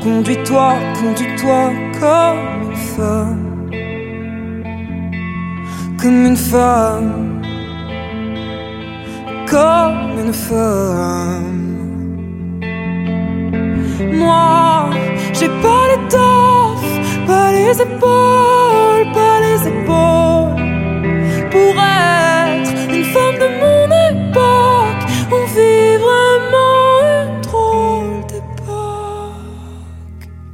Conduis-toi, conduis-toi comme une femme. Comme une femme. Comme une femme. Moi, j'ai pas l'étoffe, pas les épaules,